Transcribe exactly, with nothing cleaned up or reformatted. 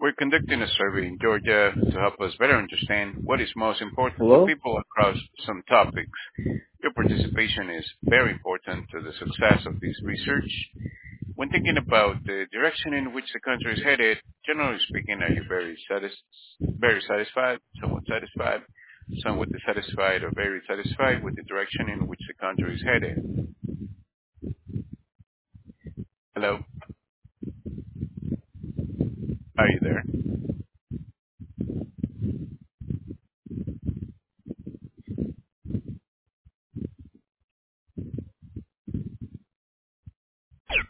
We're conducting a survey in Georgia to help us better understand what is most important to Hello? people across some topics. Your participation is very important to the success of this research. When thinking about the direction in which the country is headed, generally speaking, are you very satis- very satisfied, somewhat satisfied, somewhat dissatisfied, or very satisfied with the direction in which the country is headed? Hello?